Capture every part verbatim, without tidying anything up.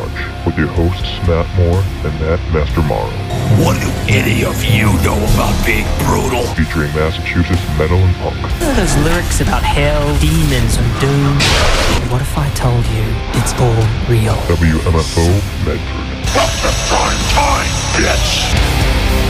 Brunch with your hosts Matt Moore and Matt Master Morrow. What do any of you know about being brutal? Featuring Massachusetts metal and punk. Those lyrics about hell, demons, and doom. What if I told you it's all real? W M F O Medford. What's the prime time, bitch?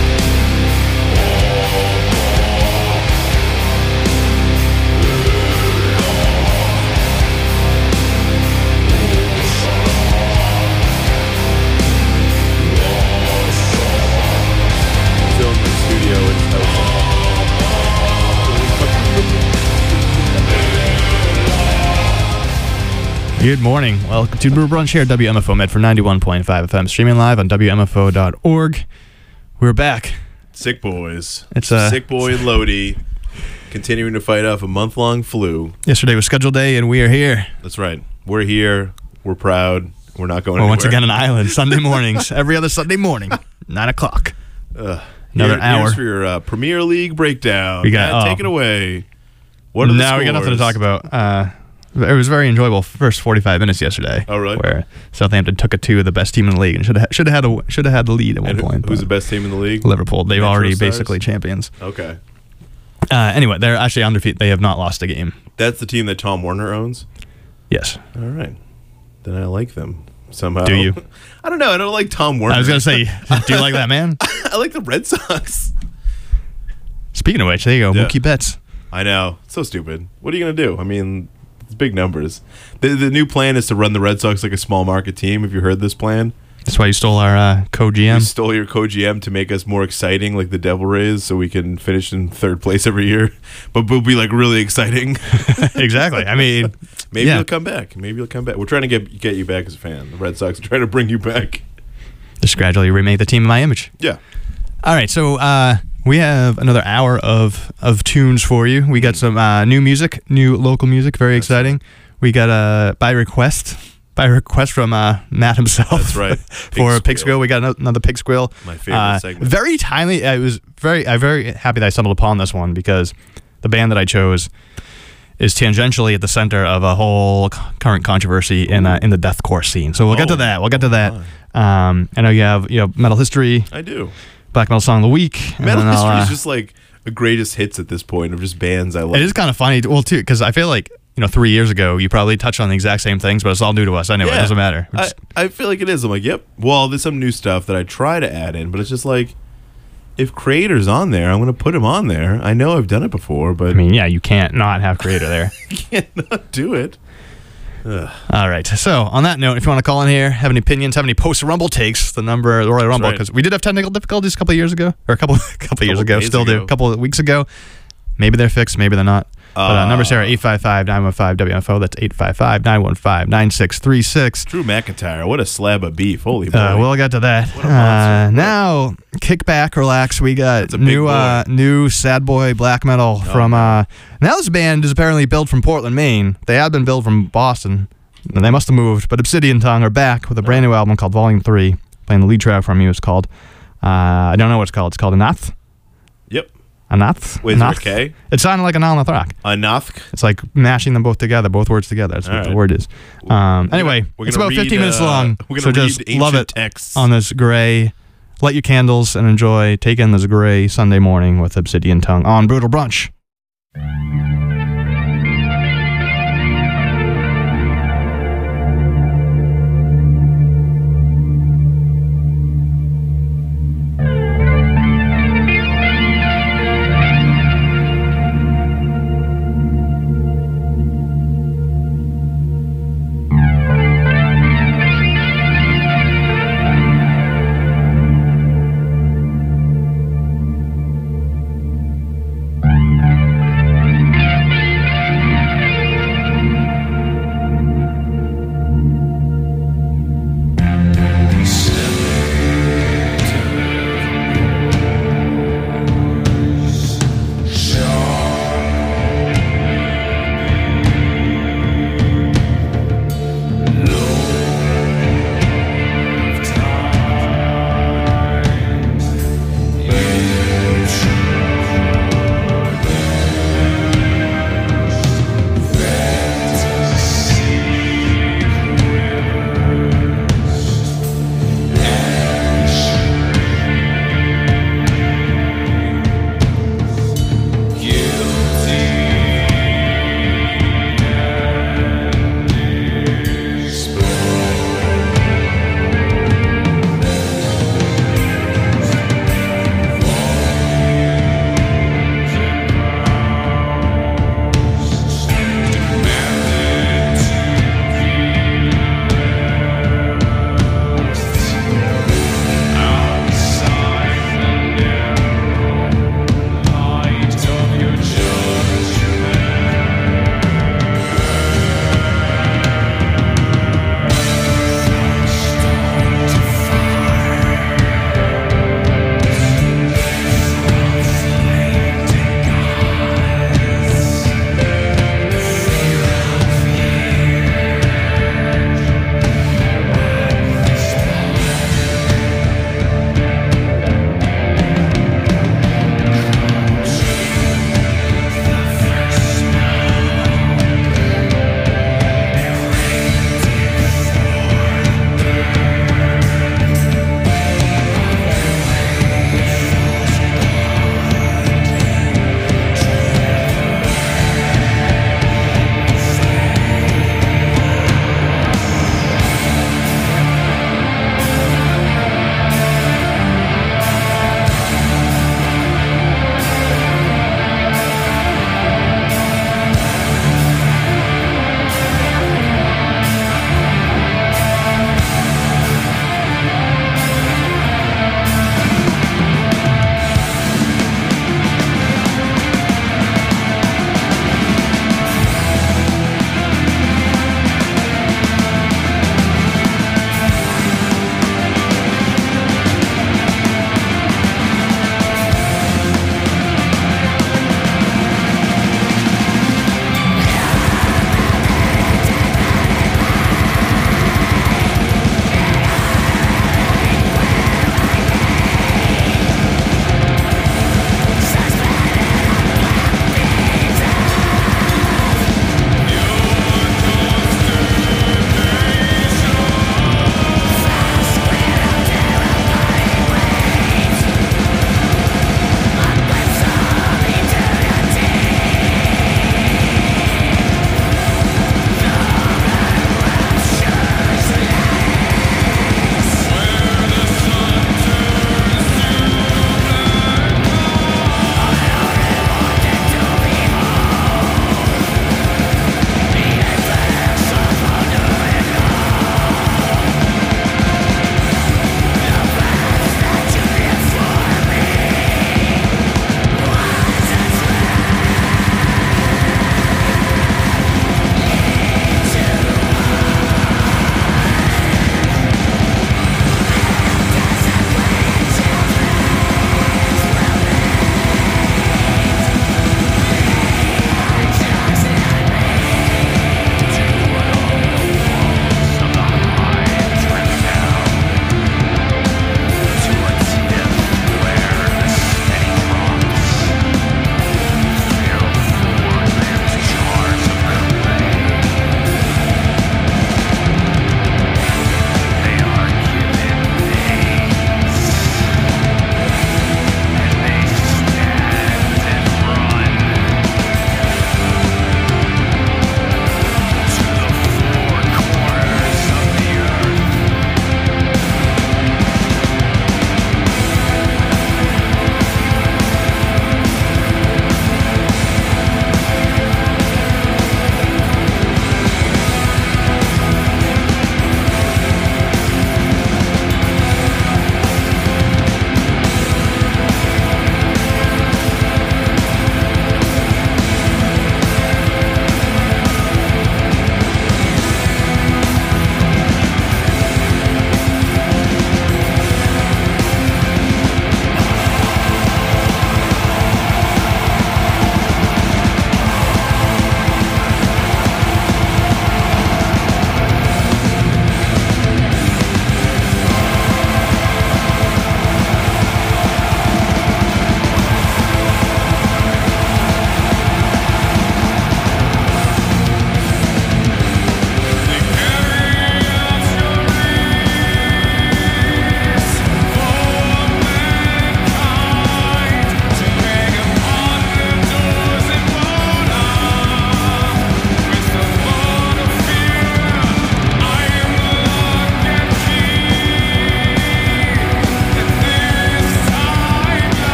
Good morning. Welcome to Brew Brunch here at W M F O Med for ninety-one point five F M, streaming live on W M F O dot org. We're back. Sick boys. It's a Sick boy and Lodi continuing to fight off a month-long flu. Yesterday was scheduled day, and we are here. That's right. We're here. We're proud. We're not going Well, anywhere. once again, an island. Sunday mornings. Every other Sunday morning. nine o'clock. Ugh. Another Here- hour. Here's for your uh, Premier League breakdown. We got- Matt, oh. take it away. What are the Now we got nothing to scores? talk about. Uh, it was very enjoyable first forty-five minutes yesterday. Oh, really? Where Southampton took it to the best team in the league and should have should have had a, should have had the lead at one And who- point. who's but the best team in the league? Liverpool. They've Metro already Stars? basically champions. Okay. Uh, anyway, they're actually undefeated. They have not lost a game. That's the team that Tom Warner owns? Yes. All right. Then I like them somehow. Do you? I don't know. I don't like Tom Warner. I was gonna say, do you like that man? I like the Red Sox. Speaking of which, there you go, Yeah. Mookie Betts. I know. It's so stupid. What are you going to do? I mean, it's big numbers. The, the new plan is to run the Red Sox like a small market team. Have you heard this plan? That's why you stole our uh, co-G You M. stole your co-G M to make us more exciting like the Devil Rays so we can finish in third place every year. But we'll be like really exciting. Exactly. I mean, Maybe yeah. you'll come back. Maybe you'll come back. We're trying to get get you back as a fan. The Red Sox are trying to bring you back. Just gradually remake the team in my image. Yeah. All right, so uh, we have another hour of, of tunes for you. We got some uh, new music, new local music, very exciting. We got a uh, by request, by request from uh, Matt himself. That's right. For Pig Pig Squeal. Squeal, we got ano- another Pig Squeal. My favorite Uh, segment. Very timely. I was very, I'm very happy that I stumbled upon this one because the band that I chose is tangentially at the center of a whole c- current controversy in uh, in the deathcore scene. So we'll get Oh. to that. We'll get to that. Um, I know you have you know Metal History, I do. Black Metal Song of the Week. and Metal then I'll, History uh, is just like a greatest hits at this point of just bands I love. It is kind of funny, well, too, because I feel like you know three years ago you probably touched on the exact same things, but it's all new to us anyway. It Yeah. doesn't matter. We're I, just- I feel like it is. I'm like, yep. Well, there's some new stuff that I try to add in, but it's just like, if Creator's on there, I'm going to put him on there. I know I've done it before, but I mean, yeah, you can't not have Creator there. I can't not do it. Ugh. All right. So on that note, if you want to call in here, have any opinions, have any post Rumble takes, the number the Royal Rumble, right. because we did have technical difficulties a couple of years ago, or a couple a couple of years Couple ago, days still do, ago. a couple of weeks ago. Maybe they're fixed, maybe they're not. But uh, Uh, numbers here are eight five five, nine one five, W M F O. That's eight five five, nine one five, nine six three six. Drew McIntyre, what a slab of beef. Holy boy. Uh, we'll get to that. What a Uh, monster. now, kick back, relax. We got That's a big new, boy. uh, new sad boy black metal from. Uh, now this band is apparently built from Portland, Maine. They had been built from Boston, and they must have moved. But Obsidian Tongue are back with a brand new album called Volume Three. Playing the lead track from you is called. Uh, I don't know what it's called. It's called Anath. Yep. Anath. Wait, is there a Anath? K? It sounded like an Anath rock. Anathk. It's like mashing them both together, both words together. That's All what the right. word is. Um, We're anyway, gonna- we're it's gonna about fifteen read, minutes uh, long. we're So gonna just read love ancient it texts. on this gray. Light your candles and enjoy. Take in this gray Sunday morning with Obsidian Tongue on Brutal Brunch. Thank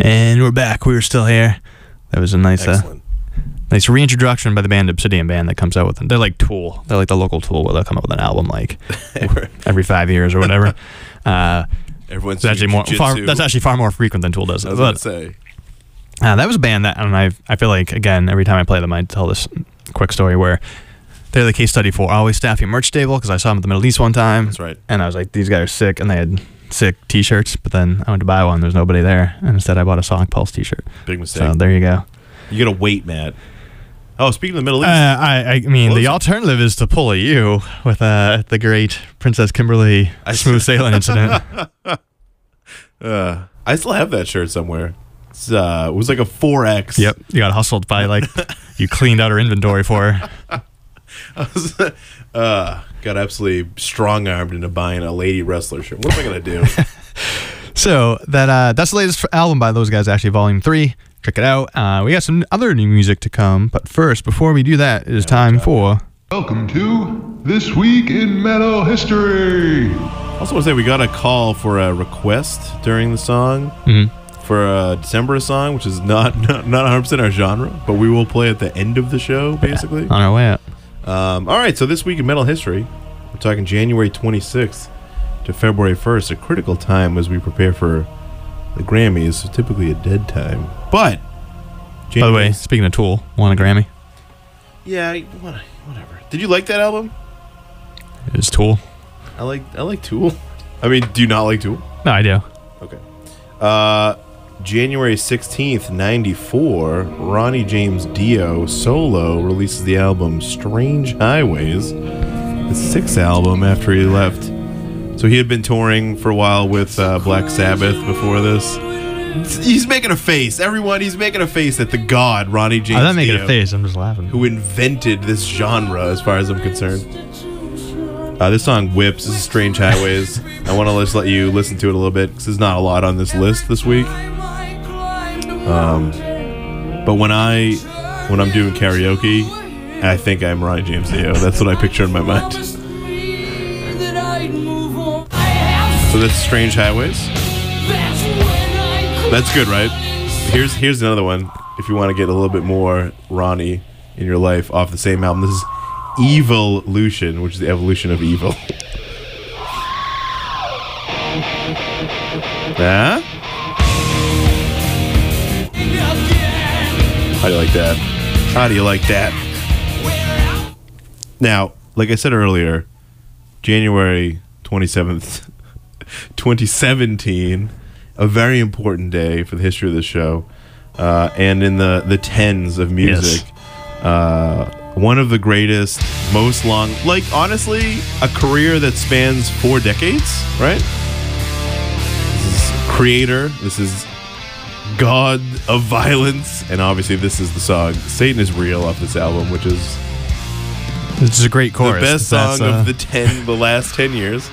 And we're back. We were still here. That was a nice, uh, Excellent. nice reintroduction by the band Obsidian Band that comes out with them. They're like Tool. They're like the local Tool where they'll come up with an album like every five years or whatever. Uh, Everyone's that's actually doing more. Far, jujitsu. that's actually far more frequent than Tool does. I was But, gonna say. Uh, that was a band that, and I I feel like, again, every time I play them, I tell this quick story where they're the case study for Always Staffy merch stable, because I saw them at the Middle East one time. That's right. And I was like, these guys are sick, and they had sick t-shirts, but then I went to buy one, there's nobody there, and instead I bought a Sonic Pulse t-shirt. Big mistake. So there you go. You gotta wait, Matt. Oh, speaking of the Middle East. Uh, I, I mean, Close the it. alternative is to pull a U with uh, the great Princess Kimberly I smooth sailing incident. Uh, I still have that shirt somewhere. It's, uh, it was like a four X. Yep, you got hustled by, like, you cleaned out her inventory for her. I was, uh, got absolutely strong armed into buying a lady wrestler shirt. What am I gonna do? So that uh, that's the latest album by those guys, actually, Volume three. Check it out. Uh, we got some other new music to come, but first, before we do that, it is time for... Welcome to This Week in Metal History. Also, want to say we got a call for a request during the song Mhm. for a December song, which is not not not one hundred percent our genre, but we will play at the end of the show, basically. On our way out. Um, all right, so this week in metal history, we're talking January twenty-sixth to February first, a critical time as we prepare for the Grammys, so typically a dead time. But, By the way, speaking of Tool, won a Grammy. yeah, what- whatever. Did you like that album? It is Tool. I like I like Tool. I mean, do you not like Tool? No, I do. Okay. Uh, January sixteenth, ninety-four, Ronnie James Dio solo releases the album Strange Highways, the sixth album after he left. So he had been touring for a while with uh, Black Sabbath before this. He's making a face. Everyone, he's making a face at the god, Ronnie James I'm not making Dio, a face. I'm just laughing. who invented this genre, as far as I'm concerned. Uh, this song whips. This is Strange Highways. I want to just let you listen to it a little bit because there's not a lot on this list this week. Um, but when I when I'm doing karaoke, I think I'm Ronnie James Dio. That's what I picture in my mind. So that's Strange Highways. That's good, right? Here's here's another one. If you want to get a little bit more Ronnie in your life off the same album, this is Evolution, which is the evolution of evil. Huh? How do you like that? How do you like that? Now, like I said earlier, January twenty-seventh, twenty seventeen, a very important day for the history of this show, uh, and in the, the tens of music. Yes. Uh, one of the greatest, most long, like honestly, a career that spans four decades, right? This is Creator. This is God of Violence, and obviously this is the song Satan is Real off this album, which is This is a great chorus. the best That's, song uh, of the ten, the last ten years.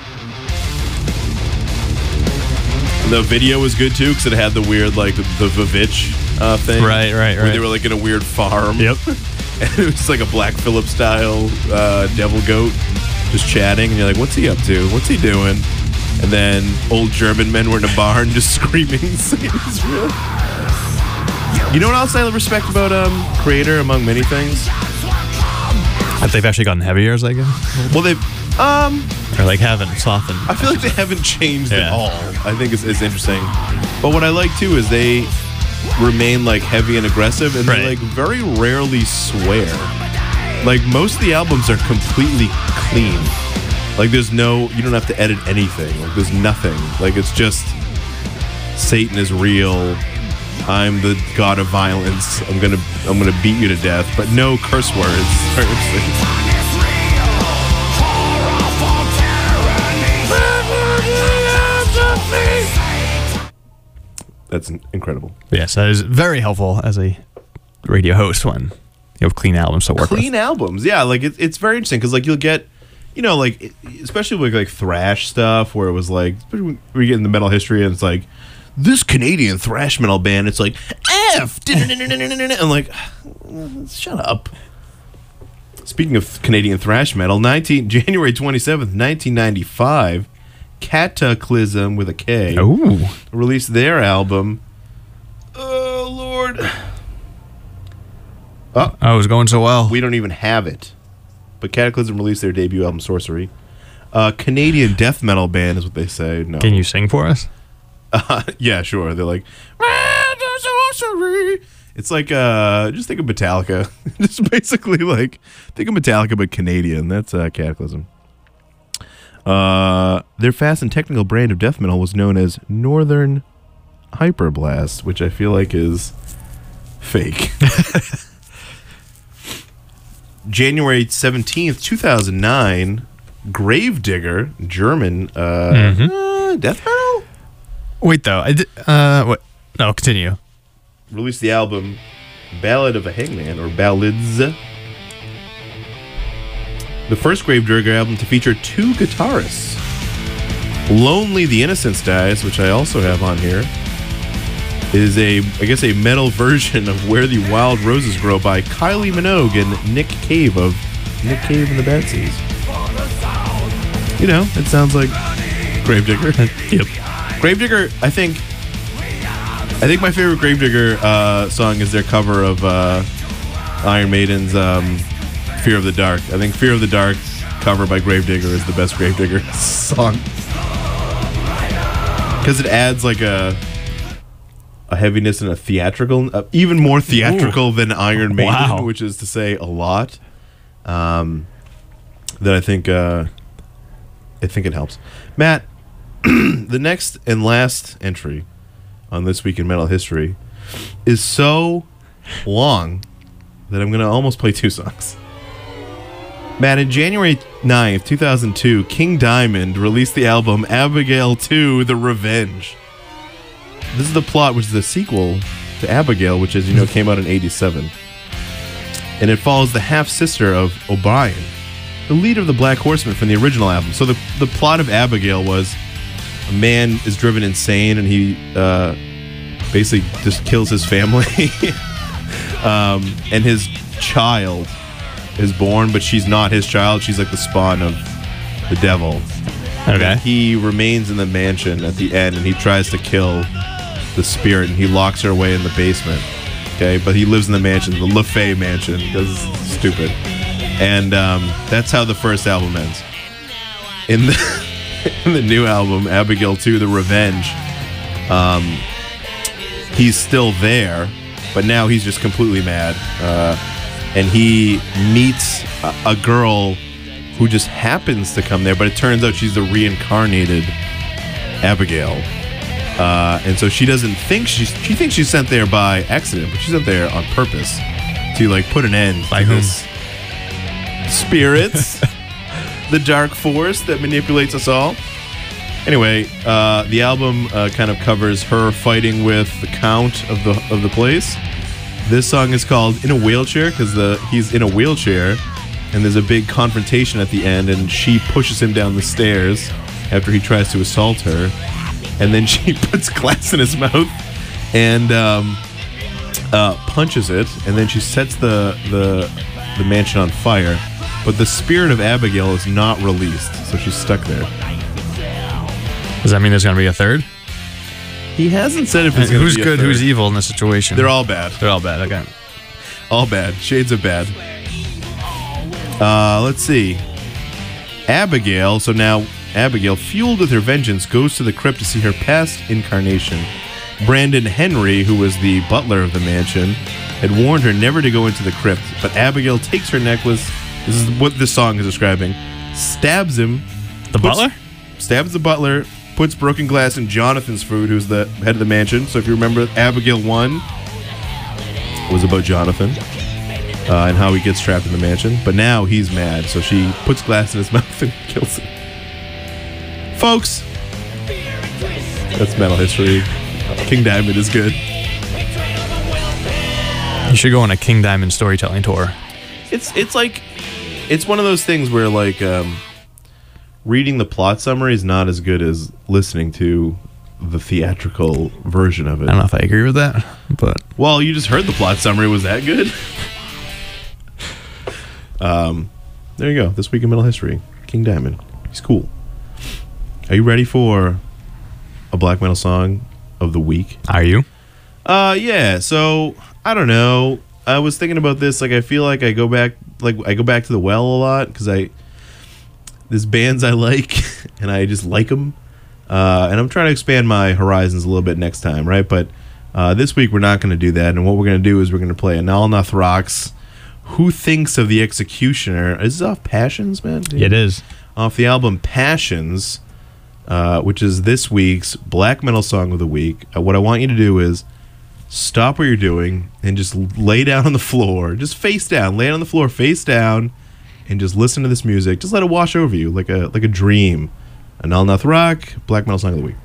The video was good too because it had the weird like the, the Vivitch uh, thing, Right, right, Where right. they were like in a weird farm. Yep. And it was like a Black Phillip style uh, devil goat just chatting, and you're like, what's he up to? What's he doing? And then old German men were in a barn just screaming, Satan is real. You know what else I respect about um, Creator, among many things? That they've actually gotten heavier, as I guess. Well, they've, um, Or like haven't softened. I feel like they haven't changed at Yeah. all. I think it's, it's interesting. But what I like too is they remain like heavy and aggressive, and they Right. like very rarely swear. Like most of the albums are completely clean. Like there's no, you don't have to edit anything. Like there's nothing. Like it's just Satan is real. I'm the god of violence. I'm gonna I'm gonna beat you to death, but no curse words. That's incredible. Yes, that is very helpful as a radio host when you have clean albums to work Clean with. albums, yeah. Like it, it's very interesting because like you'll get, you know, like especially with like thrash stuff where it was like especially when we get in the metal history and it's like this Canadian thrash metal band. It's like F. I'm like, shut up. Speaking of Canadian thrash metal, nineteen January twenty seventh, nineteen ninety five, Cataclysm with a K Ooh. released their album Billboard. Oh, Oh, it was going so well. we don't even have it. But Cataclysm released their debut album, Sorcery. Uh, Canadian death metal band is what they say. No. Can you sing for us? Uh, yeah, sure. They're like, Sorcery. It's like, uh, just think of Metallica. Just basically like, think of Metallica, but Canadian. That's uh, Cataclysm. Uh, their fast and technical brand of death metal was known as Northern Hyperblast, which I feel like is fake. January seventeenth, two thousand nine, Gravedigger, German, uh, Mhm. uh, death metal? Wait, though. I did, uh, what? No, continue. Released the album Ballad of a Hangman, or Ballads. The first Gravedigger album to feature two guitarists. Lonely the Innocence Dies, which I also have on here, is a, I guess, a metal version of Where the Wild Roses Grow by Kylie Minogue and Nick Cave of Nick Cave and the Bad Seeds. You know, it sounds like Gravedigger. Yep. Gravedigger, I think, I think my favorite Gravedigger uh, song is their cover of uh, Iron Maiden's um, Fear of the Dark. I think Fear of the Dark cover by Gravedigger is the best Gravedigger song. Because it adds like a a heaviness and a theatrical, uh, even more theatrical Ooh. Than Iron Maiden, Wow. which is to say a lot. Um, that I think uh, I think it helps. Matt, the next and last entry on This Week in Metal History is so long that I'm going to almost play two songs. Matt, on January ninth, two thousand two, King Diamond released the album Abigail two, The Revenge. This is the plot, which is the sequel to Abigail, which, as you know, came out in eighty-seven. And it follows the half-sister of O'Brien, the leader of the Black Horsemen from the original album. So the, the plot of Abigail was a man is driven insane, and he uh, basically just kills his family. um, and his child is born, but she's not his child. She's like the spawn of the devil. Okay. And he remains in the mansion at the end, and he tries to kill the spirit, and he locks her away in the basement. Okay, but he lives in the mansion, the LaFay mansion, because it's stupid. And um, that's how the first album ends. In the in the new album, Abigail two, The Revenge, um, he's still there, but now he's just completely mad. Uh, and he meets a, a girl who just happens to come there, but it turns out she's the reincarnated Abigail. Uh, and so she doesn't think she's, she thinks she's sent there by accident, but she's sent there on purpose to like put an end By to whom? this spirits, the dark force that manipulates us all. Anyway, uh, the album uh, kind of covers her fighting with the count of the of the place. This song is called "In a Wheelchair" because the he's in a wheelchair, and there's a big confrontation at the end, and she pushes him down the stairs after he tries to assault her, and then she puts glass in his mouth and um, uh, punches it, and then she sets the the the mansion on fire. But the spirit of Abigail is not released, so she's stuck there. Does that mean there's going to be a third? He hasn't said if it's going to Who's be a good, third. who's evil in this situation? They're all bad. They're all bad. Okay. All bad. Shades of bad. Uh, let's see. Abigail, so now Abigail, fueled with her vengeance, goes to the crypt to see her past incarnation. Brandon Henry, who was the butler of the mansion, had warned her never to go into the crypt, but Abigail takes her necklace, this is what this song is describing, stabs him. The puts- butler? Stabs the butler, puts broken glass in Jonathan's food, who's the head of the mansion. So if you remember, Abigail one was about Jonathan uh, and how he gets trapped in the mansion. But now he's mad, so she puts glass in his mouth and kills him. Folks, that's metal history. King Diamond is good. You should go on a King Diamond storytelling tour. It's it's like it's one of those things where like um, reading the plot summary is not as good as listening to the theatrical version of it. I don't know if I agree with that, but Well, you just heard the plot summary. Was that good? um, there you go. This week in metal history, King Diamond. He's cool. Are you ready for a black metal song of the week? are you? Uh, yeah. So I don't know. I was thinking about this. Like, I feel like I go back, like I go back to the well a lot because I there's bands I like and I just like them. Uh, and I'm trying to expand my horizons a little bit next time, right? But uh, this week we're not going to do that. And what we're going to do is we're going to play Anal Nath Rocks. Who Thinks of the Executioner? Is this off Passions, man? Dude? It is. Off the album Passions, uh, which is this week's black metal song of the week. Uh, what I want you to do is stop what you're doing and just lay down on the floor. Just face down. Lay on the floor face down and just listen to this music. Just let it wash over you like a like a dream. Anal Nath Rock, black metal song of the week.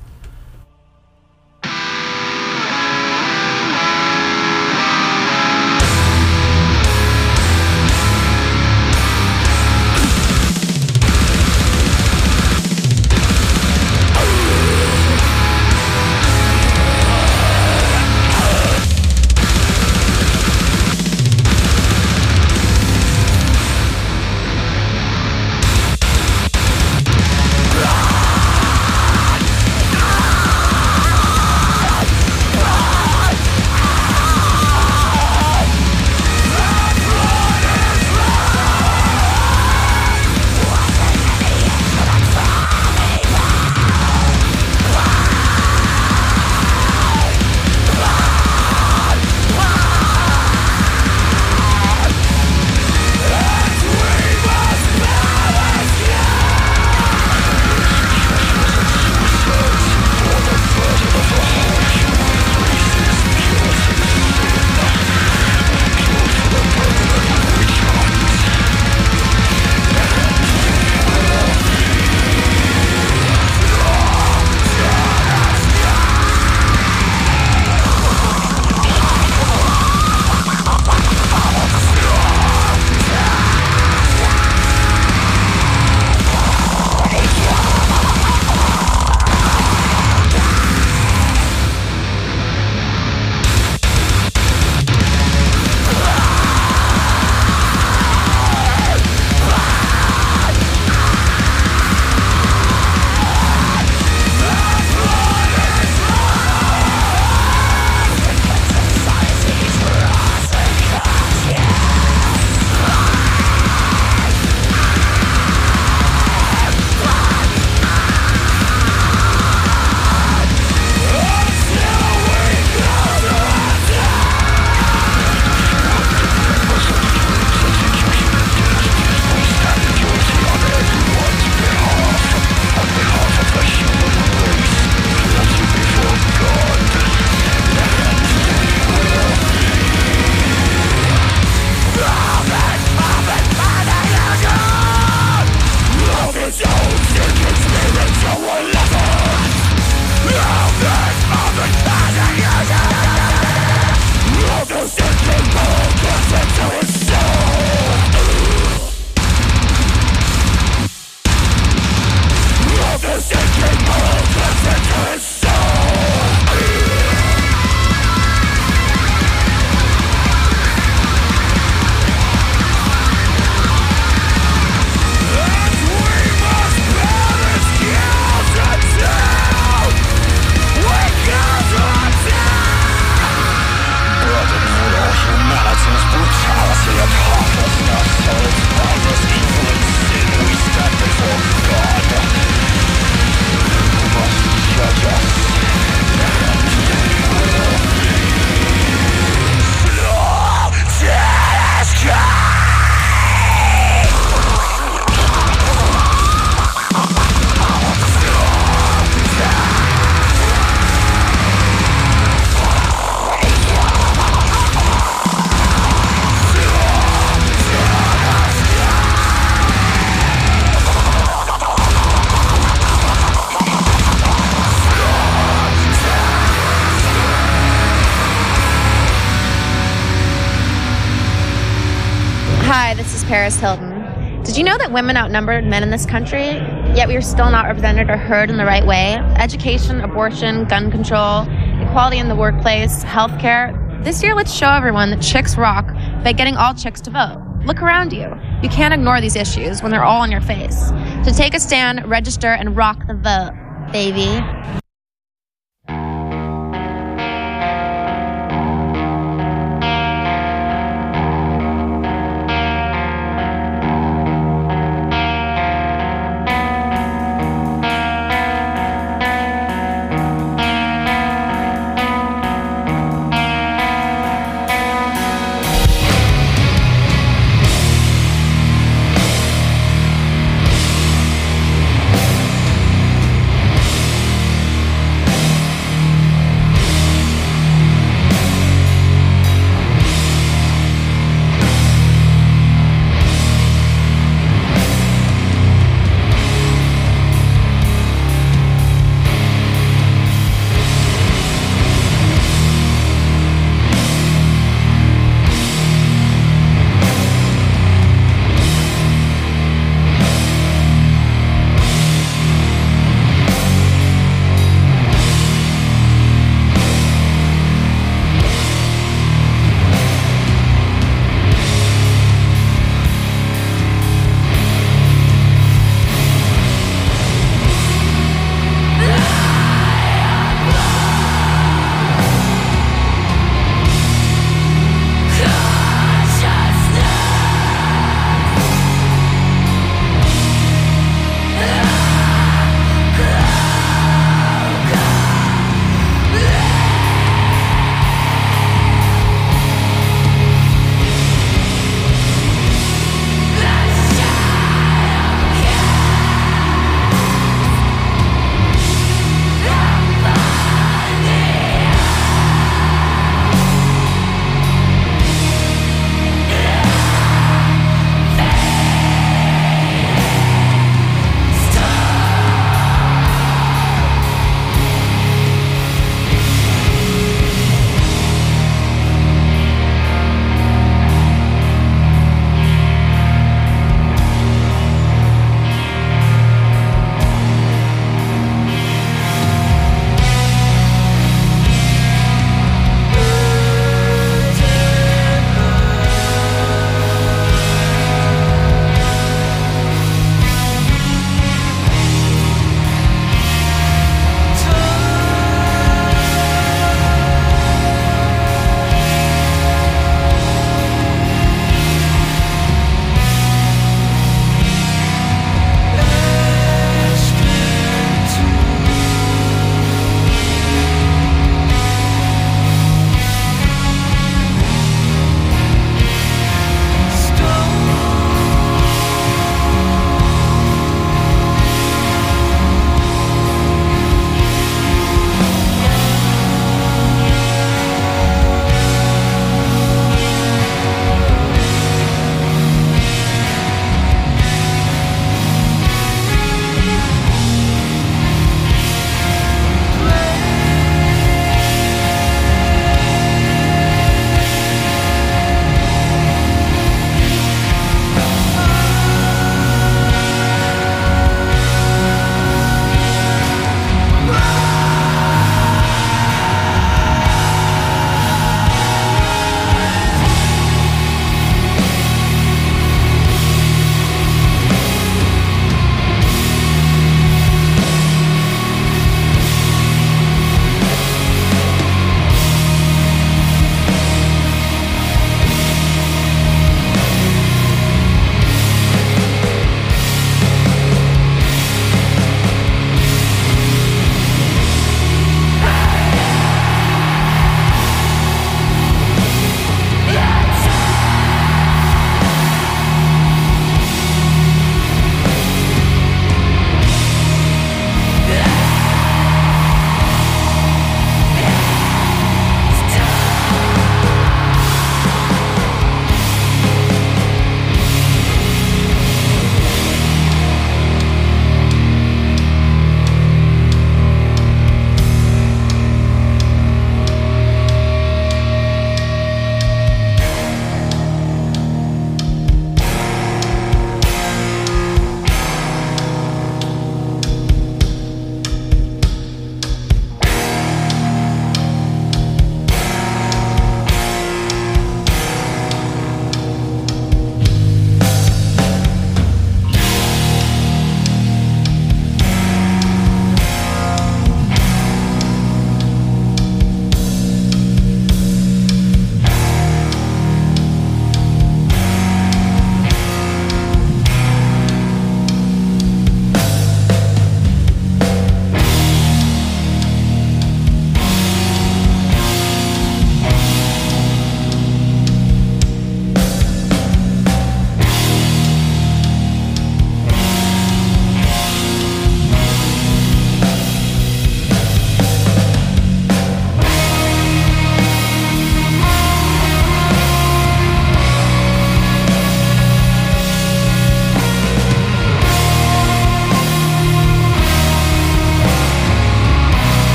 Hi, this is Paris Hilton. Did you know that women outnumber men in this country, yet we are still not represented or heard in the right way? Education, abortion, gun control, equality in the workplace, healthcare. This year, let's show everyone that chicks rock by getting all chicks to vote. Look around you. You can't ignore these issues when they're all in your face. So take a stand, register, and rock the vote, baby.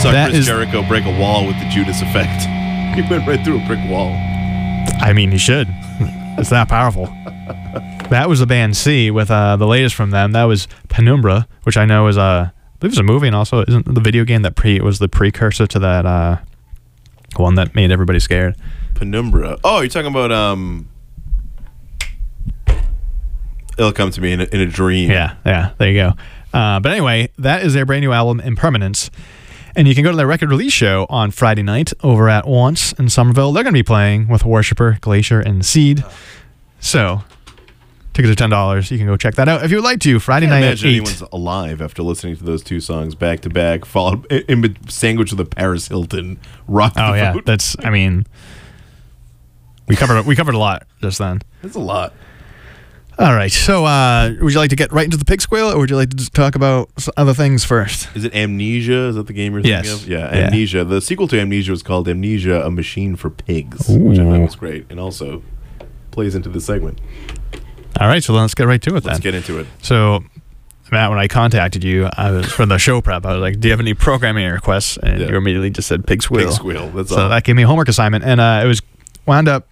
saw That Chris is- Jericho break a wall with the Judas effect. He went right through a brick wall. I mean, he should. It's that powerful. That was the band C with uh, the latest from them. That was Penumbra, which I know is a, I believe it's a movie, and also isn't the video game that pre was the precursor to that uh, one that made everybody scared. Penumbra. Oh, you're talking about um. It'll come to me in a, in a dream. Yeah, yeah. There you go. Uh, but anyway, that is their brand new album, Impermanence. And you can go to their record release show on Friday night over at Once in Somerville. They're going to be playing with Worshipper, Glacier, and Seed. So, tickets are ten dollars. You can go check that out if you would like to. Friday I can't night imagine at eight. anyone's alive after listening to those two songs back to back, followed in, in sandwich with a Paris Hilton rock. Oh, the yeah. Vote. That's, I mean, we covered we covered a lot just then. That's a lot. All right. So, uh, would you like to get right into the pig squeal, or would you like to just talk about s- other things first? Is it Amnesia? Is that the game you're thinking Yes. of? Yeah, Yeah. Amnesia. The sequel to Amnesia was called Amnesia: A Machine for Pigs, which I thought was great, and also plays into the segment. All right. So, let's get right to it then. Let's get into it. So, Matt, when I contacted you, I was for the show prep. I was like, "Do you have any programming requests?" And Yeah. you immediately just said "pig squeal." Pig squeal. That's so all. that gave me a homework assignment, and uh, it was wound up.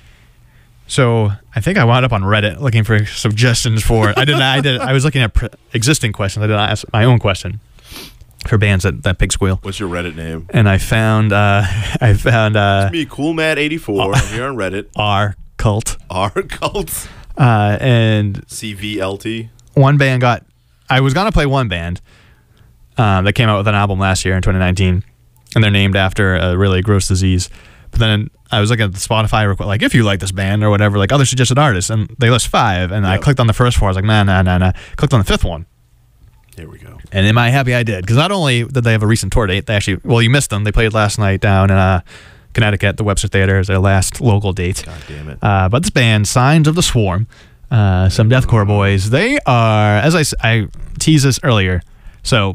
So I think I wound up on Reddit looking for suggestions for. I didn't. I did. I was looking at pre- existing questions. I did not ask my own question for bands that, that pig squeal, What's your Reddit name? and I found. Uh, I found uh, Me, Cool Matt eighty-four. I'm here on Reddit. R Cult, R Cult. uh, and C V L T. one band got. I was gonna play one band um, that came out with an album last year in twenty nineteen, and they're named after a really gross disease. But then I was looking at the Spotify, requ- like if you like this band or whatever, like other suggested artists, and they list five, and I Yep. clicked on the first four. I was like, nah, nah, nah, nah. Clicked on the fifth one, Here we go. and am I happy I did? Because not only did they have a recent tour date, they actually, well, you missed them. They played last night down in uh, Connecticut, the Webster Theater, is their last local date. God damn it. Uh, but this band, Signs of the Swarm, uh, some deathcore boys, they are, as I, s- I teased this earlier, so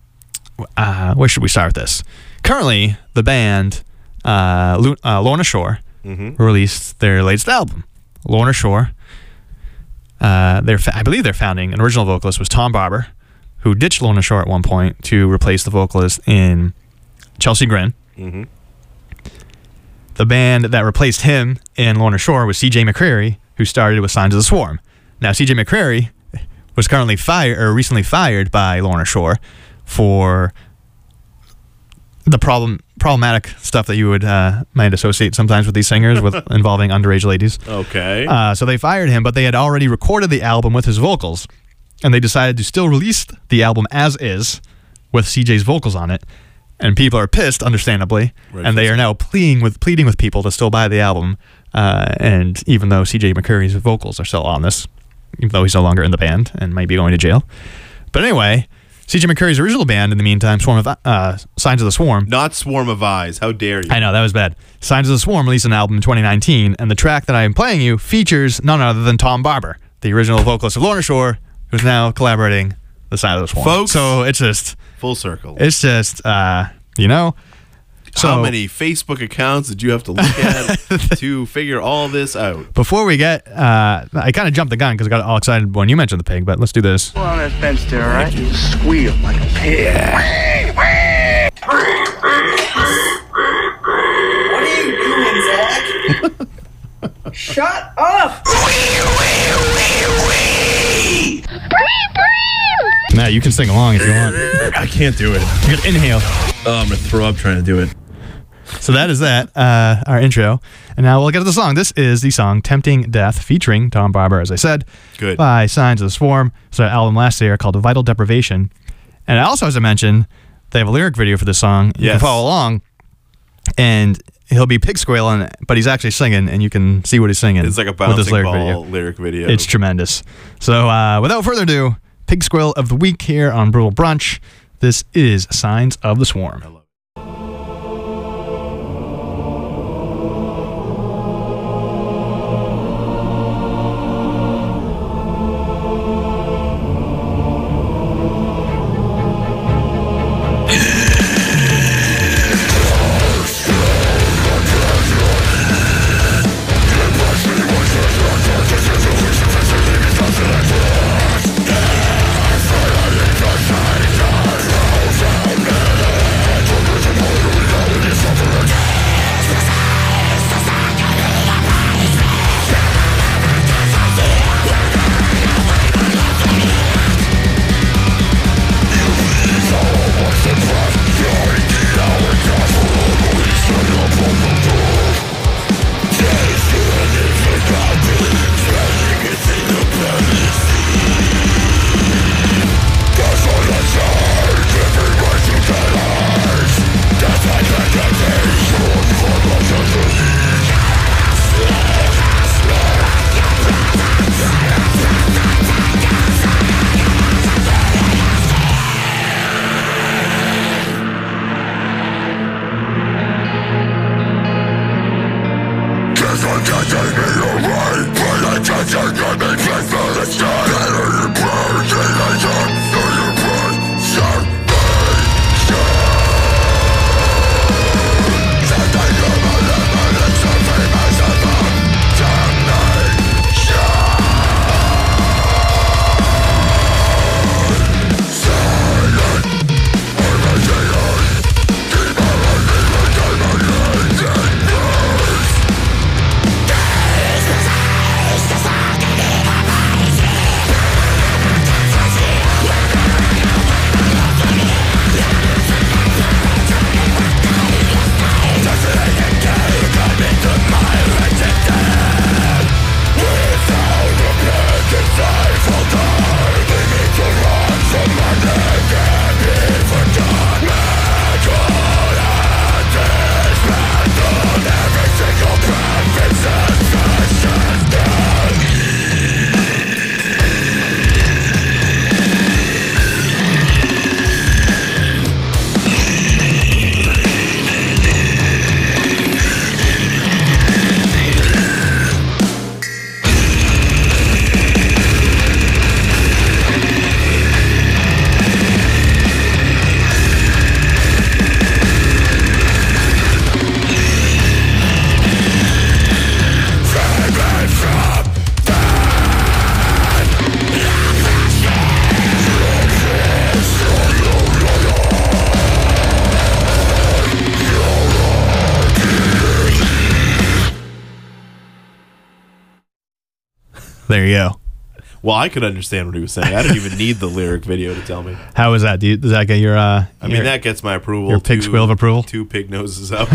uh, where should we start with this? Currently, the band, uh, Lu- uh, Lorna Shore, Mm-hmm. released their latest album. Lorna Shore, uh, their fa- I believe their founding and original vocalist was Tom Barber, who ditched Lorna Shore at one point to replace the vocalist in Chelsea Grin. Mm-hmm. The band that replaced him in Lorna Shore was C J McCreary, who started with Signs of the Swarm. Now, C J McCreary was currently fired, or recently fired by Lorna Shore for the problem problematic stuff that you would uh, might associate sometimes with these singers with involving underage ladies. Okay. Uh, so they fired him, but they had already recorded the album with his vocals, and they decided to still release the album as is with C J's vocals on it. And people are pissed, understandably, Right, and they are now pleading with pleading with people to still buy the album. Uh, and even though C J McCreary's vocals are still on this, even though he's no longer in the band and might be going to jail. But anyway, C J McCreary's original band, in the meantime, Swarm of uh, Signs of the Swarm. Not Swarm of Eyes. How dare you? I know, that was bad. Signs of the Swarm released an album in twenty nineteen, and the track that I am playing you features none other than Tom Barber, the original vocalist of Lorna Shore, who's now collaborating with the Signs of the Swarm. Folks. So it's just, Full circle. it's just, uh, you know. So How many Facebook accounts did you have to look at to figure all this out? before we get, uh, I kind of jumped the gun because I got all excited when you mentioned the pig, but let's do this. Well, on this bench there, all right? You squeal like a pig. What are you doing, Zach? Shut up! Matt, you can sing along if you want. I can't do it. You can inhale. Oh, I'm gonna throw up trying to do it. So that is that, uh, our intro. And now we'll get to the song. This is the song Tempting Death, featuring Tom Barber, as I said, Good. by Signs of the Swarm. It's an album last year called Vital Deprivation. And also, as I mentioned, they have a lyric video for this song. You Yes. can follow along. And he'll be pig squealing, but he's actually singing, and you can see what he's singing. It's like a with this bouncing lyric ball video. lyric video. It's tremendous. So uh, without further ado, pig squeal of the week here on Brutal Brunch. This is Signs of the Swarm. Thank There you go. Well, I could understand what he was saying. I didn't even need the lyric video to tell me. How was that? Do you, does that get your? Uh, I mean, your, that gets my approval. Your pig two, squeal of approval. Two pig noses up.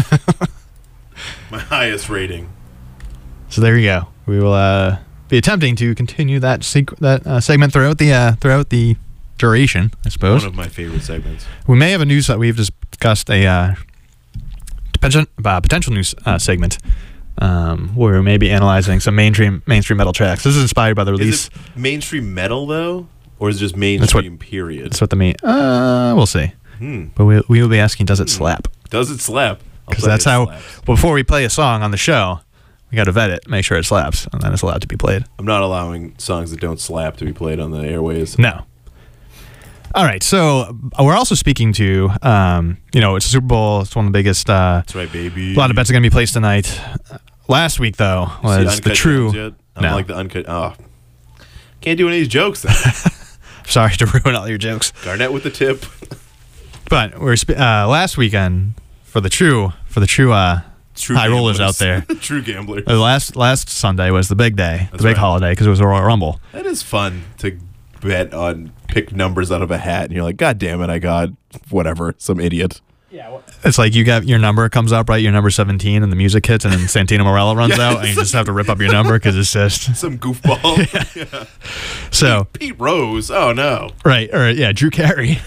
My highest rating. So there you go. We will uh, be attempting to continue that sequ- that uh, segment throughout the uh, throughout the duration, I suppose. One of my favorite segments. We may have a news that we've discussed a uh, potential uh, potential news uh, segment. Um, where we may be analyzing some mainstream mainstream metal tracks. This is inspired by the release. Is it mainstream metal though, or is it just mainstream? What, period. That's what the main. Uh, we'll see. Hmm. But we we will be asking, does it slap? Does it slap? Because that's how. Slaps. Before we play a song on the show, we got to vet it, make sure it slaps, and then it's allowed to be played. I'm not allowing songs that don't slap to be played on the airways. No. All right, so we're also speaking to, um, you know, it's a Super Bowl. It's one of the biggest. Uh, that's right, baby. A lot of bets are going to be placed tonight. Last week, though, was the true. Yet? I no. don't like the uncut. Oh, can't do any of these jokes. Then. Sorry to ruin all your jokes. Garnett with the tip. But we're sp- uh, last weekend for the true for the true, uh, true high gamblers. rollers out there. True gamblers. Uh, last last Sunday was the big day, That's the big right. holiday because it was a Royal Rumble. That is fun to bet on, pick numbers out of a hat, and you're like, God damn it, I got whatever, some idiot. Yeah, well, it's like you got your number comes up, right? Your number seventeen, and the music hits, and then Santino Morella runs yeah, out, and you just have to rip up your number because it's just some goofball. yeah. Yeah. So Pete, Pete Rose, oh no, right? Or yeah, Drew Carey.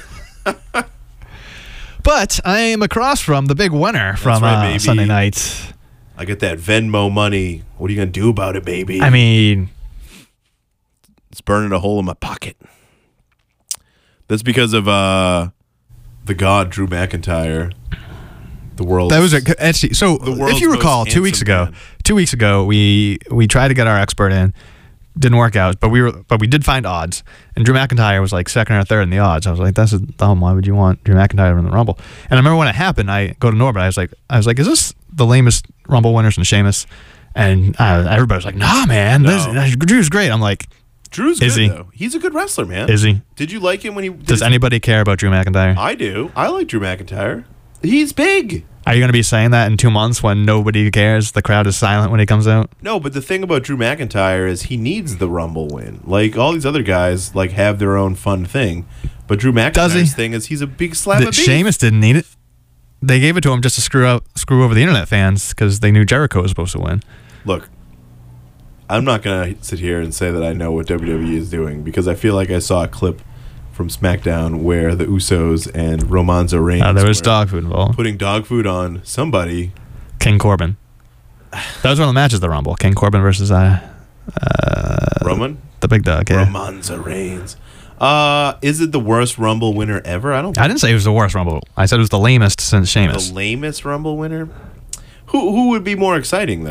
But I am across from the big winner from right, uh, Sunday night. I get that Venmo money. What are you gonna do about it, baby? I mean, it's burning a hole in my pocket. That's because of uh. the god Drew McIntyre, the world. That was a actually. So if you recall, two weeks ago, man. two weeks ago, we we tried to get our expert in, didn't work out, but we were but we did find odds, and Drew McIntyre was like second or third in the odds. I was like, that's dumb. Why would you want Drew McIntyre in the Rumble? And I remember when it happened, I go to Norbert. I was like, I was like, is this the lamest Rumble winners from Sheamus? And uh, everybody was like, nah, man, no. this, Drew's great. I'm like. Drew's is good, he? though. He's a good wrestler, man. Is he? Did you like him when he... Did Does anybody care about Drew McIntyre? I do. I like Drew McIntyre. He's big. Are you going to be saying that in two months when nobody cares? The crowd is silent when he comes out? No, but the thing about Drew McIntyre is he needs the Rumble win. Like, all these other guys, like, have their own fun thing. But Drew McIntyre's thing is he's a big slap the, of beef. Sheamus didn't need it. They gave it to him just to screw up, screw over the internet fans because they knew Jericho was supposed to win. Look. I'm not going to sit here and say that I know what W W E is doing because I feel like I saw a clip from SmackDown where the Usos and Romanzo Reigns uh, there was dog food involved. Putting dog food on somebody. King Corbin. That was one of the matches of the Rumble. King Corbin versus uh, uh, Roman? The big dog, yeah. Romanzo Reigns. Uh, is it the worst Rumble winner ever? I don't I didn't say it was the worst Rumble. I said it was the lamest since Sheamus. The lamest Rumble winner? Who, who would be more exciting, though?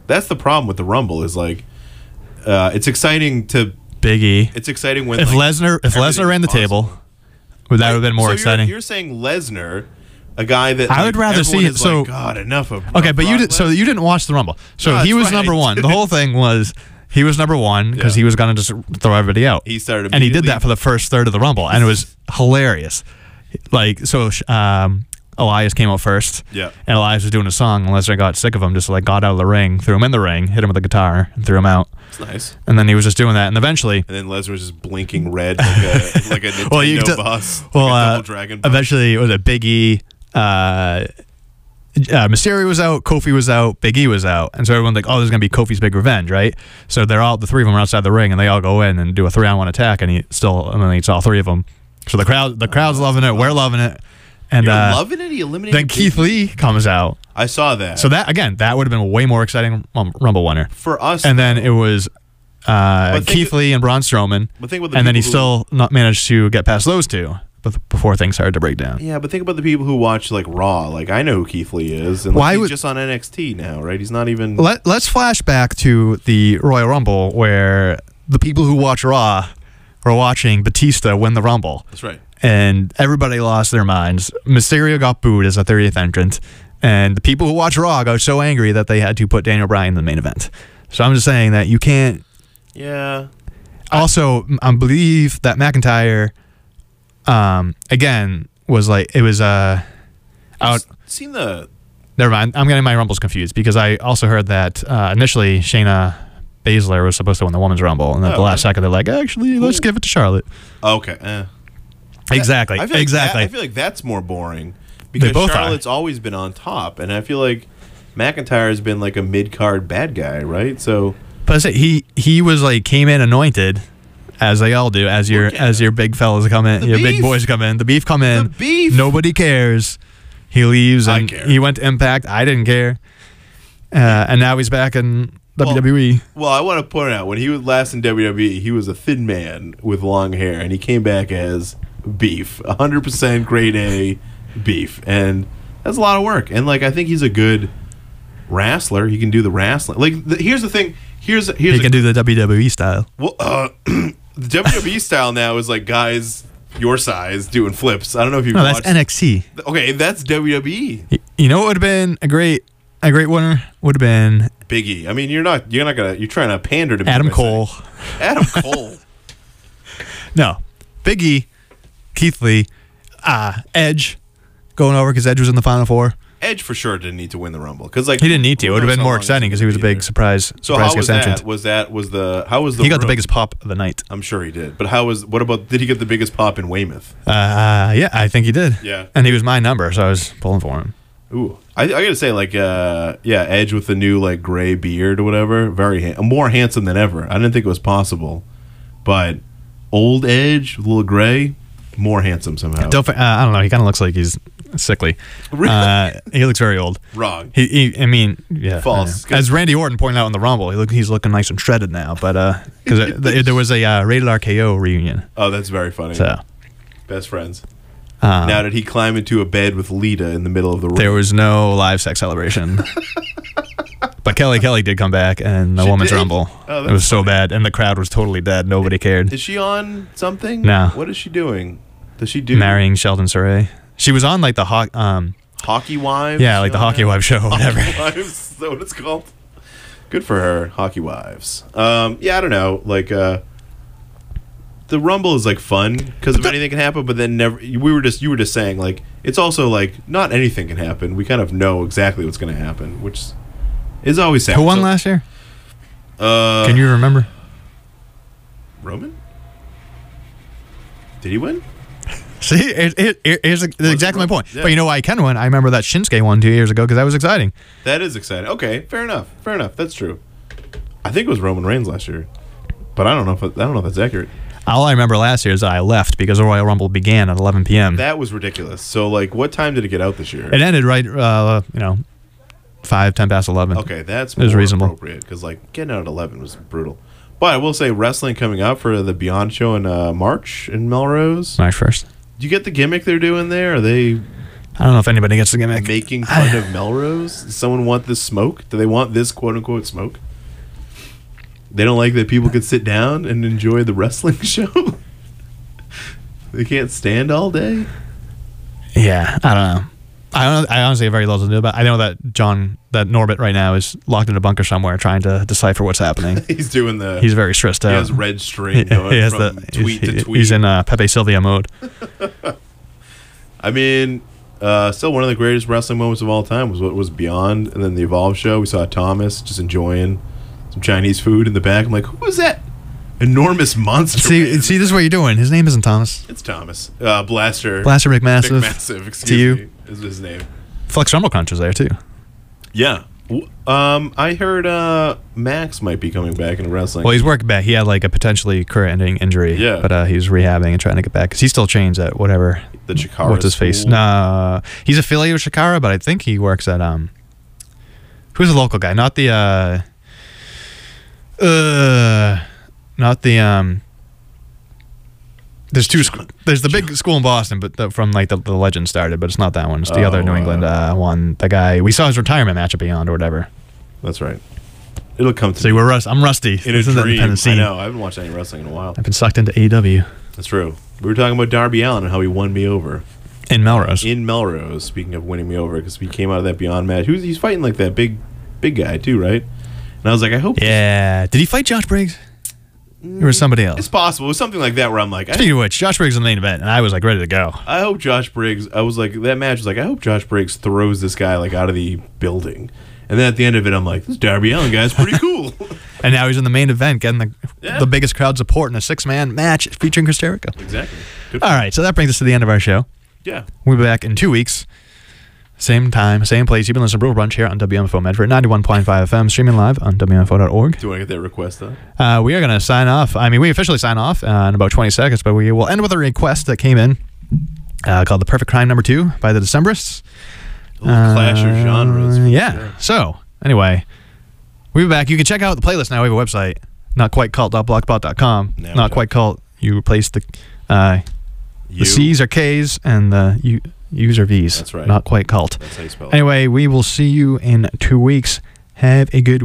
That's the problem with the Rumble is like, uh, it's exciting to Big E. It's exciting when if like, Lesnar if Lesnar ran the possible. table, would that have been more so exciting? You're, you're saying Lesnar, a guy that I like, would rather everyone see is it. So like, God, enough of. Okay, of but you Brock did. So Lesnar." you didn't watch the Rumble. So No, he that's was right, number I one. The didn't. whole thing was he was number one because Yeah. he was gonna just throw everybody out. He started and he did immediately- that for the first third of the Rumble, and it was hilarious. Like so, um, Elias came out first. Yeah. And Elias was doing a song, and Lesnar got sick of him, just like got out of the ring, threw him in the ring, hit him with a guitar, and threw him out. It's nice. And then he was just doing that, and eventually, And then Lesnar was just blinking red like a like a Nintendo well, you could- boss. well, like a uh, double dragon boss. eventually, it was a Big E. Uh, uh, Mysterio was out, Kofi was out, Big E was out, and so everyone's like, "Oh, there's gonna be Kofi's big revenge, right?" So they're all the three of them are outside the ring, and they all go in and do a three-on-one attack, and he still eliminates all three of them. So the crowd, the crowd's loving it, we're loving it, and You're uh, loving it. He eliminated. then Keith Big E? Lee comes out. I saw that. So that again, that would have been a way more exciting um, Rumble winner. for us, And then it was uh, But think Keith of- Lee and Braun Strowman, But think about the and then he people who- still not managed to get past those two, but before things started to break down. yeah, but think about the people who watch like Raw. Like I know who Keith Lee is, and like, Why he's would- just on N X T now, right? He's not even. Let, let's flash back to the Royal Rumble where the people who watch Raw were watching Batista win the Rumble. That's right. And everybody lost their minds. Mysterio got booed as a thirtieth entrant. And the people who watch Raw got so angry that they had to put Daniel Bryan in the main event. So I'm just saying that you can't. Yeah. Also, I believe that McIntyre, um, again, was like, it was, uh, out. Seen the. Never mind. I'm getting my Rumbles confused because I also heard that uh, initially Shayna Baszler was supposed to win the Women's Rumble. And then at Oh, the last okay. second, they're like, actually, let's give it to Charlotte. Okay. Eh. Exactly. I feel like exactly. That, I feel like that's more boring because both are. Charlotte's always been on top, and I feel like McIntyre has been like a mid card bad guy, right? So But I say he he was like came in anointed, as they all do, as your Look at as your big fellas come in, The your big beef. boys come in, the beef come in. The beef. Nobody cares. He leaves I and care. he went to Impact. I didn't care. Uh, and now he's back in Well, W W E. Well, I want to point out when he was last in W W E, he was a thin man with long hair, and he came back as beef, one hundred percent grade A beef, and that's a lot of work. And like, I think he's a good wrestler. He can do the wrestling. Like, the, here's the thing. Here's here's He a, can do the W W E style. well, uh, the W W E style now is like guys your size doing flips. I don't know if you've No, that's watched. N X T. Okay, that's W W E. Y- You know what would have been a great a great winner would have been Big E. I mean, you're not you're not gonna you're trying to pander to me Adam by Cole. saying- Adam Cole. No, Big E, Keith Lee, uh, Edge going over because Edge was in the Final Four. Edge for sure didn't need to win the Rumble because like He didn't need to. It who would have knows been how more long exciting because he was a gonna be big there. surprise. So surprise how was guest that? entrant. Was that was the how was the He got the room? biggest pop of the night. I'm sure he did. But how was what about did he get the biggest pop in Weymouth? Uh, yeah, I think he did. Yeah. And he was my number, so I was pulling for him. Ooh, I, I gotta say like uh yeah, Edge with the new like gray beard or whatever, very ha- more handsome than ever. I didn't think it was possible, but old Edge with a little gray, more handsome somehow. Don't, uh, I don't know. He kind of looks like he's sickly. Really? Uh, he looks very old. Wrong. He, he I mean, yeah. False. I know. As Randy Orton pointed out in the Rumble, he look, he's looking nice and shredded now. But because th- there was a uh, Rated R K O reunion, Oh, that's very funny. so Best friends. um, Now did he climb into a bed with Lita in the middle of the room? there was no live sex celebration. But Kelly Kelly did come back in the She Women's did? Rumble. Oh, it that's was so bad, and the crowd was totally dead. Nobody cared. Is she on something? No. What is she doing? Does she do Marrying Sheldon Saray. She was on like the ho- um Hockey Wives? yeah like the Hockey Wives show or whatever. Hockey Wives, is that what it's called? Good for her, Hockey Wives. Um, yeah, I don't know. Like, uh, the Rumble is like fun because if anything can happen, but then never. We were just you were just saying like it's also like not anything can happen. We kind of know exactly what's going to happen, which is always sad. Who won So- last year? Uh, Can you remember? Roman? Did he win? See, it, it, it, here's exactly my point. Yeah. But you know why I can win? I remember that Shinsuke won two years ago because that was exciting. That is exciting. Okay, fair enough. Fair enough. That's true. I think it was Roman Reigns last year, but I don't know if I don't know if that's accurate. All I remember last year is I left because the Royal Rumble began at eleven p.m. That was ridiculous. So, like, what time did it get out this year? It ended right, uh, you know, five, ten past eleven. Okay, that's It was more reasonable. appropriate because, like, getting out at eleven was brutal. But I will say, wrestling coming up for the Beyond show in uh, March in Melrose. March first. Do you get the gimmick they're doing there? Are they? I don't know if anybody gets the gimmick. Making fun of Melrose? Does someone want this smoke? Do they want this quote-unquote smoke? They don't like that people could sit down and enjoy the wrestling show? They can't stand all day? Yeah, I don't know. I don't. I honestly have very little to do about it. I know that John, that Norbit right now is locked in a bunker somewhere trying to decipher what's happening. He's doing the... He's very stressed out. He has red string going he has from the, tweet he's, to tweet. He's in uh, Pepe Sylvia mode. I mean, uh, still one of the greatest wrestling moments of all time was what was Beyond, and then the Evolve show. We saw Thomas just enjoying some Chinese food in the back. I'm like, who is that enormous monster? See, man? see, this is what you're doing. His name isn't Thomas. It's Thomas. Uh, Blaster. Blaster McMassive. McMassive, excuse to you. me, is his name. Flex Rumble Crunch is there too. Yeah. W- Um, I heard uh, Max might be coming back into wrestling. Well, he's working back. He had like a potentially career-ending injury. Yeah. But uh, he's rehabbing and trying to get back because he still trains at whatever. The Chikara What's his face? school? Nah, he's affiliated with Chikara, but I think he works at um. Who's the local guy? Not the uh. Uh, not the um. There's two. Sc- there's the big school in Boston, but the, from like the, the legend started, but it's not that one. It's the Oh, other New England uh, one. The guy we saw his retirement match at Beyond or whatever. That's right. It'll come to See, me we're rust. I'm rusty. in a This is the dream. independent I scene. know. I haven't watched any wrestling in a while. I've been sucked into A E W That's true. We were talking about Darby Allin and how he won me over. in Melrose. In Melrose, speaking of winning me over, because we came out of that Beyond match. Who's he's fighting like that big, big guy too, right? And I was like, I hope. Yeah. Did he fight Josh Briggs? Or was somebody else? It's possible. It was something like that where I'm like, I, Speaking of which, Josh Briggs in the main event, and I was like ready to go. I hope Josh Briggs. I was like, that match was like, I hope Josh Briggs throws this guy like out of the building. And then at the end of it, I'm like, this Darby Allin guy's pretty cool. And now he's in the main event, getting the Yeah. the biggest crowd support in a six man match featuring Chris Jericho. Exactly. Good All right, so that brings us to the end of our show. Yeah. We'll be back in two weeks. Same time, same place. You've been listening to Brew Brunch here on W M F O Medford, ninety-one point five F M, streaming live on W M F O dot org. Do you want to get that request though? Uh, we are going to sign off. I mean, we officially sign off uh, in about twenty seconds, but we will end with a request that came in uh, called The Perfect Crime Number Two by the Decemberists. A little clash of genres. Uh, for yeah. sure. So, anyway, we'll be back. You can check out the playlist now. We have a website, not quite cult dot blogspot dot com. Now we Not do. quite cult. You replace the uh, You. the C's are K's and the U, U's are V's. That's right. Not quite cult. That's how you spell it. Anyway, we will see you in two weeks. Have a good